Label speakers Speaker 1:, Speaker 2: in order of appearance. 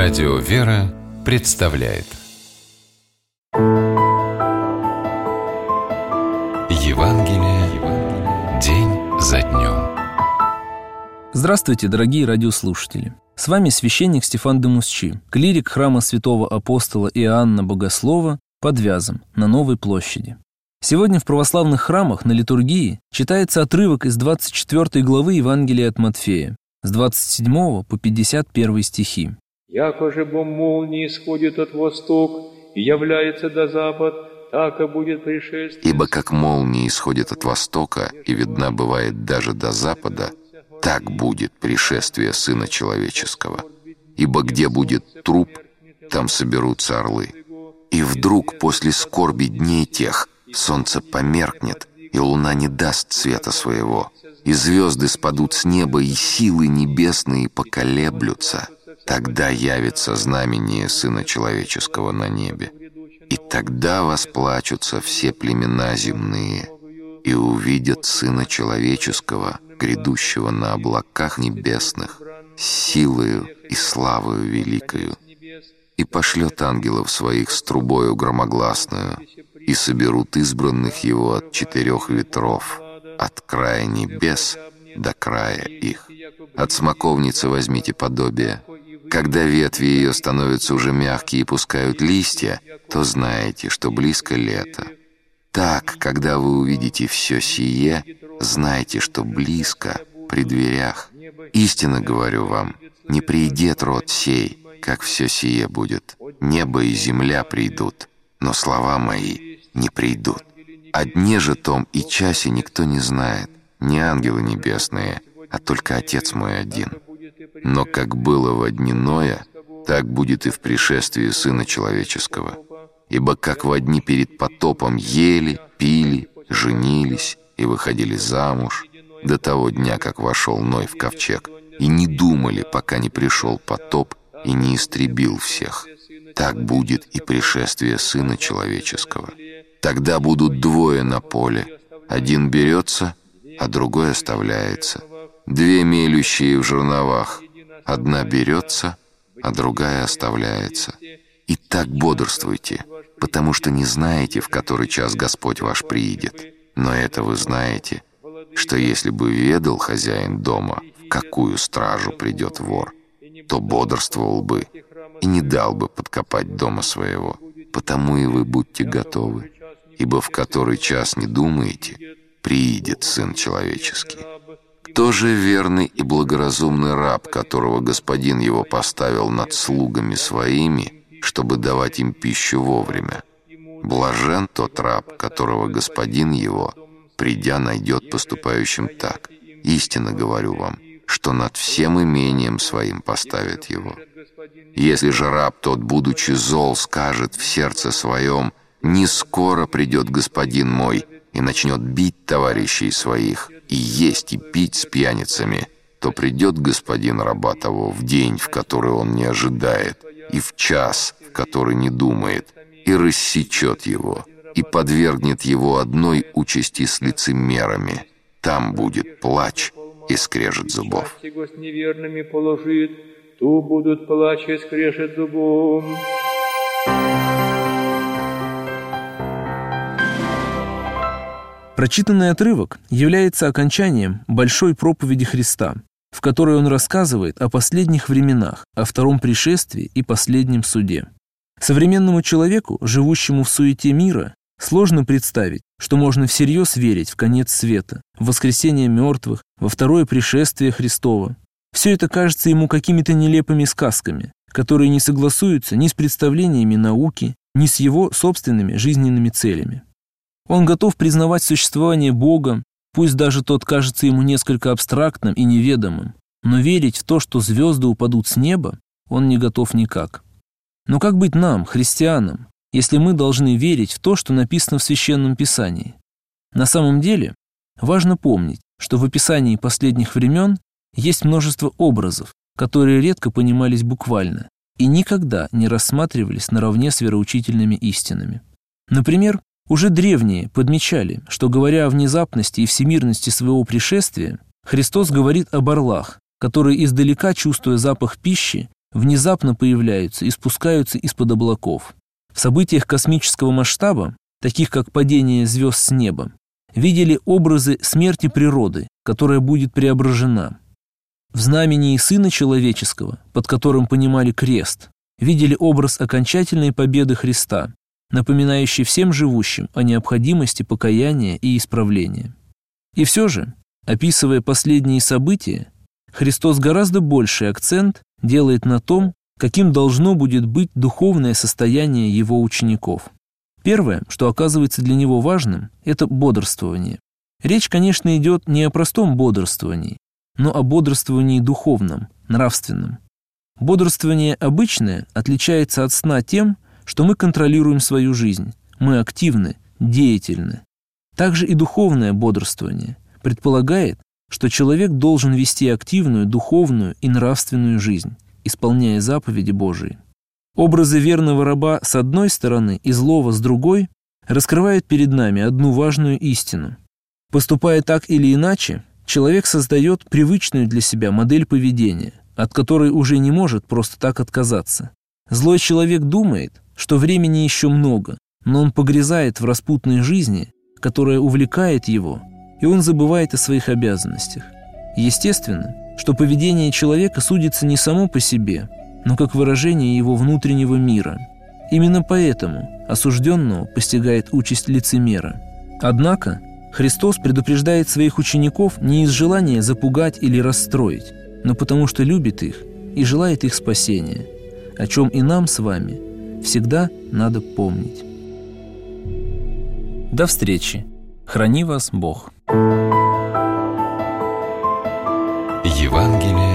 Speaker 1: Радио «Вера» представляет Евангелие день за днем.
Speaker 2: Здравствуйте, дорогие радиослушатели! С вами священник Стефан де Мусчи, клирик храма святого апостола Иоанна Богослова под Вязом на Новой площади. Сегодня в православных храмах на литургии читается отрывок из 24 главы Евангелия от Матфея, с 27 по 51 стихи.
Speaker 3: «Яко же бом молнии исходит от восток и является до запад, так и будет пришествие».
Speaker 4: «Ибо как молния исходит от востока и видна бывает даже до запада, так будет пришествие Сына Человеческого. Ибо где будет труп, там соберутся орлы. И вдруг после скорби дней тех солнце померкнет, и луна не даст света своего, и звезды спадут с неба, и силы небесные поколеблются. Тогда явится знамение Сына Человеческого на небе. И тогда восплачутся все племена земные, и увидят Сына Человеческого, грядущего на облаках небесных, с силою и славою великою. И пошлет ангелов своих с трубою громогласную, и соберут избранных его от 4 ветров, от края небес до края их. От смоковницы возьмите подобие. Когда ветви ее становятся уже мягкие и пускают листья, то знаете, что близко лето. Так, когда вы увидите все сие, знайте, что близко, при дверях. Истинно говорю вам, не придет род сей, как все сие будет. Небо и земля придут, но слова мои не придут. О дне же том и часе никто не знает, не ангелы небесные, а только Отец мой один. Но как было во дни Ноя, так будет и в пришествии Сына Человеческого. Ибо как во дни перед потопом ели, пили, женились и выходили замуж, до того дня, как вошел Ной в ковчег, и не думали, пока не пришел потоп и не истребил всех, так будет и пришествие Сына Человеческого. Тогда будут двое на поле, один берется, а другой оставляется. Две мелющие в жерновах, одна берется, а другая оставляется. И так бодрствуйте, потому что не знаете, в который час Господь ваш приидет. Но это вы знаете, что если бы ведал хозяин дома, в какую стражу придет вор, то бодрствовал бы и не дал бы подкопать дома своего. Потому и вы будьте готовы, ибо в который час не думаете, приидет Сын Человеческий. Кто же верный и благоразумный раб, которого господин его поставил над слугами своими, чтобы давать им пищу вовремя? Блажен тот раб, которого господин его, придя, найдет поступающим так. Истинно говорю вам, что над всем имением своим поставит его. Если же раб тот, будучи зол, скажет в сердце своем: «Не скоро придет господин мой», и начнет бить товарищей своих, и есть, и пить с пьяницами, то придет господин раба того в день, в который он не ожидает, и в час, в который не думает, и рассечет его, и подвергнет его одной участи с лицемерами. Там будет плач и скрежет зубов.
Speaker 3: С неверными положит, ту будут плач и скрежет зубов.
Speaker 2: Прочитанный отрывок является окончанием большой проповеди Христа, в которой он рассказывает о последних временах, о втором пришествии и последнем суде. Современному человеку, живущему в суете мира, сложно представить, что можно всерьез верить в конец света, в воскресение мертвых, во второе пришествие Христова. Все это кажется ему какими-то нелепыми сказками, которые не согласуются ни с представлениями науки, ни с его собственными жизненными целями. Он готов признавать существование Бога, пусть даже тот кажется ему несколько абстрактным и неведомым, но верить в то, что звезды упадут с неба, он не готов никак. Но как быть нам, христианам, если мы должны верить в то, что написано в Священном Писании? На самом деле, важно помнить, что в описании последних времен есть множество образов, которые редко понимались буквально и никогда не рассматривались наравне с вероучительными истинами. Например, уже древние подмечали, что, говоря о внезапности и всемирности своего пришествия, Христос говорит об орлах, которые издалека, чувствуя запах пищи, внезапно появляются и спускаются из-под облаков. В событиях космического масштаба, таких как падение звезд с неба, видели образы смерти природы, которая будет преображена. В знамении Сына Человеческого, под которым понимали крест, видели образ окончательной победы Христа, напоминающий всем живущим о необходимости покаяния и исправления. И все же, описывая последние события, Христос гораздо больший акцент делает на том, каким должно будет быть духовное состояние Его учеников. Первое, что оказывается для Него важным, это бодрствование. Речь, конечно, идет не о простом бодрствовании, но о бодрствовании духовном, нравственном. Бодрствование обычное отличается от сна тем, что мы контролируем свою жизнь, мы активны, деятельны. Также и духовное бодрствование предполагает, что человек должен вести активную духовную и нравственную жизнь, исполняя заповеди Божии. Образы верного раба с одной стороны и злого с другой раскрывают перед нами одну важную истину. Поступая так или иначе, человек создает привычную для себя модель поведения, от которой уже не может просто так отказаться. Злой человек думает, что времени еще много, но он погрязает в распутной жизни, которая увлекает его, и он забывает о своих обязанностях. Естественно, что поведение человека судится не само по себе, но как выражение его внутреннего мира. Именно поэтому осужденного постигает участь лицемера. Однако Христос предупреждает своих учеников не из желания запугать или расстроить, но потому что любит их и желает их спасения, о чем и нам с вами всегда надо помнить. До встречи. Храни вас Бог.
Speaker 1: Евангелие